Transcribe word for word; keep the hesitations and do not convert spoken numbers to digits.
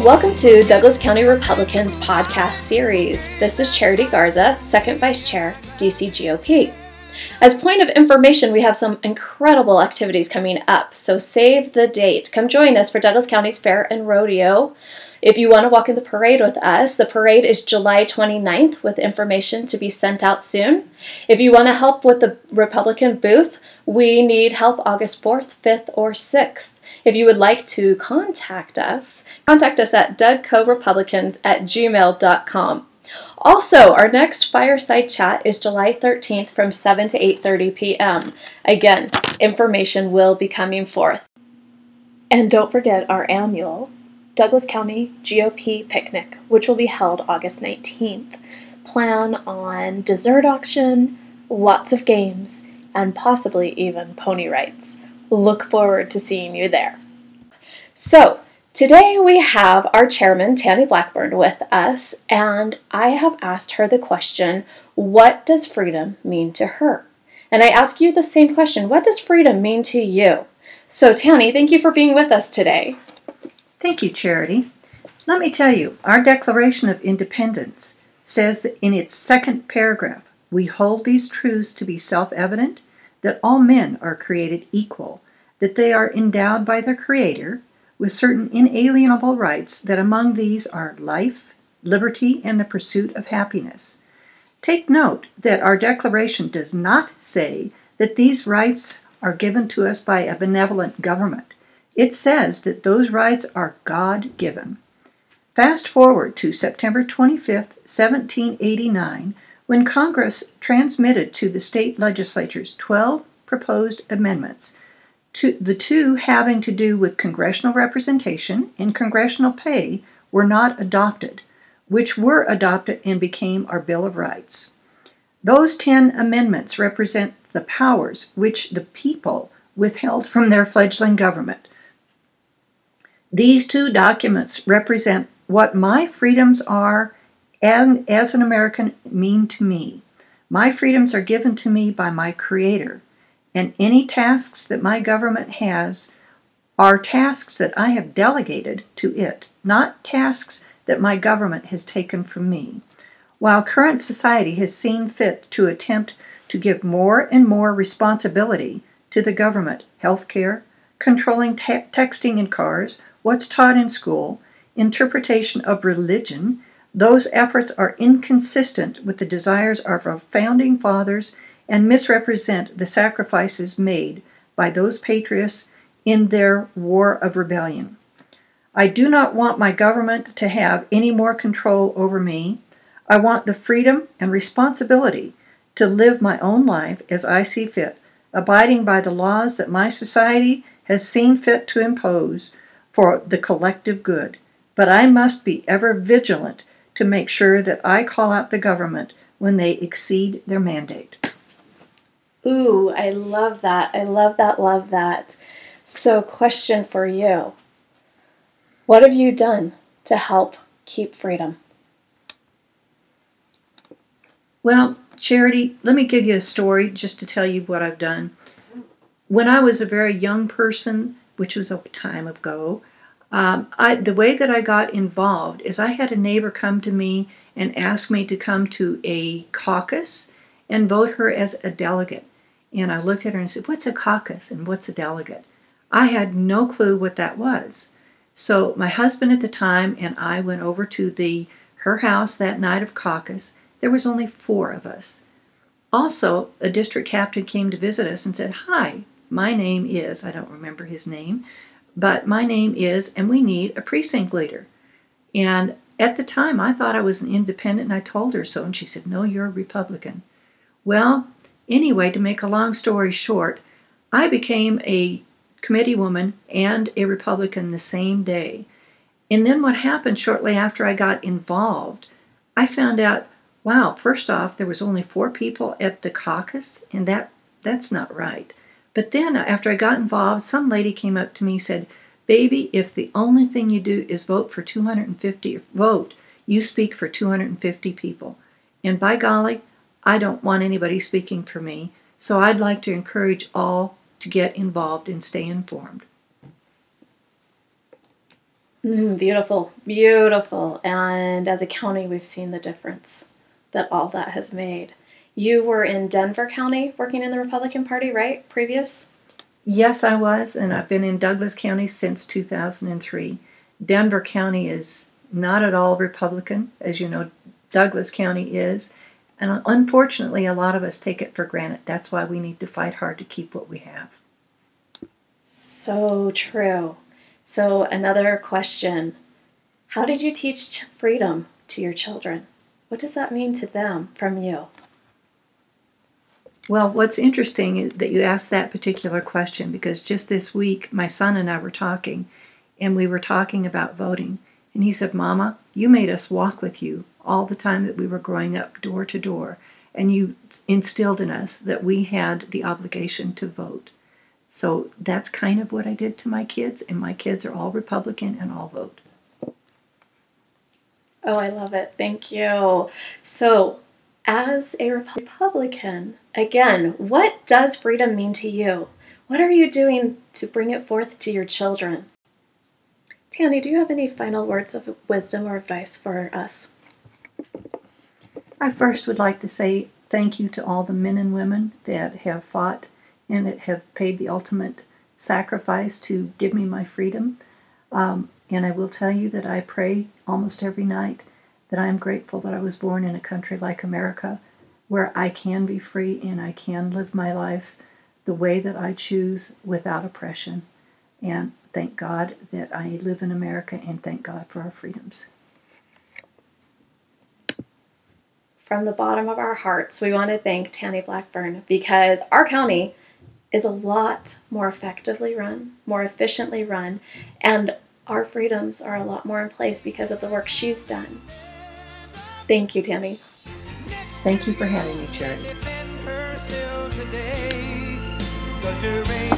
Welcome to Douglas County Republicans podcast series. This is Charity Garza, Second Vice Chair, D C G O P. As point of information, we have some incredible activities coming up, so save the date. Come join us for Douglas County's Fair and Rodeo. If you want to walk in the parade with us, the parade is July twenty-ninth with information to be sent out soon. If you want to help with the Republican booth, we need help August fourth, fifth, or sixth. If you would like to contact us, contact us at dougcorepublicans at gmail dot com. Also, our next fireside chat is July thirteenth from seven to eight thirty p.m. Again, information will be coming forth. And don't forget our annual Douglas County G O P picnic, which will be held August nineteenth. Plan on dessert auction, lots of games, and possibly even pony rides. Look forward to seeing you there. So, today we have our chairman, Tanny Blackburn, with us, and I have asked her the question, what does freedom mean to her? And I ask you the same question, what does freedom mean to you? So, Tanny, thank you for being with us today. Thank you, Charity. Let me tell you, our Declaration of Independence says that in its second paragraph, we hold these truths to be self-evident, that all men are created equal, that they are endowed by their Creator with certain inalienable rights, that among these are life, liberty, and the pursuit of happiness. Take note that our Declaration does not say that these rights are given to us by a benevolent government. It says that those rights are God-given. Fast forward to September twenty-fifth, seventeen eighty-nine, when Congress transmitted to the state legislatures twelve proposed amendments, to, the two having to do with congressional representation and congressional pay were not adopted, which were adopted and became our Bill of Rights. Those ten amendments represent the powers which the people withheld from their fledgling government. These two documents represent what my freedoms are and as an American mean to me. My freedoms are given to me by my Creator, and any tasks that my government has are tasks that I have delegated to it, not tasks that my government has taken from me. While current society has seen fit to attempt to give more and more responsibility to the government, health care, controlling te- texting in cars, what's taught in school, interpretation of religion, those efforts are inconsistent with the desires of our founding fathers and misrepresent the sacrifices made by those patriots in their war of rebellion. I do not want my government to have any more control over me. I want the freedom and responsibility to live my own life as I see fit, abiding by the laws that my society has seen fit to impose for the collective good. But I must be ever vigilant to make sure that I call out the government when they exceed their mandate. Ooh, I love that. I love that, love that. So, question for you. What have you done to help keep freedom? Well, Charity, let me give you a story just to tell you what I've done. When I was a very young person, which was a time ago, Um, I, the way that I got involved is I had a neighbor come to me and ask me to come to a caucus and vote her as a delegate. And I looked at her and said, what's a caucus and what's a delegate? I had no clue what that was. So my husband at the time and I went over to the her house that night of caucus. There was only four of us. Also, a district captain came to visit us and said, hi, my name is, I don't remember his name, but my name is, and we need a precinct leader. And at the time, I thought I was an independent, and I told her so, and she said, no, you're a Republican. Well, anyway, to make a long story short, I became a committee woman and a Republican the same day. And then what happened shortly after I got involved, I found out, wow, first off, there was only four people at the caucus, and that that's not right. But then after I got involved, some lady came up to me and said, baby, if the only thing you do is vote for two hundred fifty, vote, you speak for two hundred fifty people. And by golly, I don't want anybody speaking for me, so I'd like to encourage all to get involved and stay informed. Mm, beautiful, beautiful. And as a county, we've seen the difference that all that has made. You were in Denver County working in the Republican Party, right? Previous? Yes, I was, and I've been in Douglas County since two thousand three. Denver County is not at all Republican, as you know, Douglas County is. And unfortunately, a lot of us take it for granted. That's why we need to fight hard to keep what we have. So true. So another question. How did you teach freedom to your children? What does that mean to them from you? Well, what's interesting is that you asked that particular question, because just this week my son and I were talking, and we were talking about voting. And he said, Mama, you made us walk with you all the time that we were growing up, door to door, and you instilled in us that we had the obligation to vote. So that's kind of what I did to my kids, and my kids are all Republican and all vote. Oh, I love it. Thank you. So, as a Republican, again, what does freedom mean to you? What are you doing to bring it forth to your children? Tanny, do you have any final words of wisdom or advice for us? I first would like to say thank you to all the men and women that have fought and that have paid the ultimate sacrifice to give me my freedom. Um, and I will tell you that I pray almost every night that I am grateful that I was born in a country like America, where I can be free and I can live my life the way that I choose without oppression. And thank God that I live in America, and thank God for our freedoms. From the bottom of our hearts, we want to thank Tanny Blackburn, because our county is a lot more effectively run, more efficiently run, and our freedoms are a lot more in place because of the work she's done. Thank you, Tanny. Thank you for having me, Charity.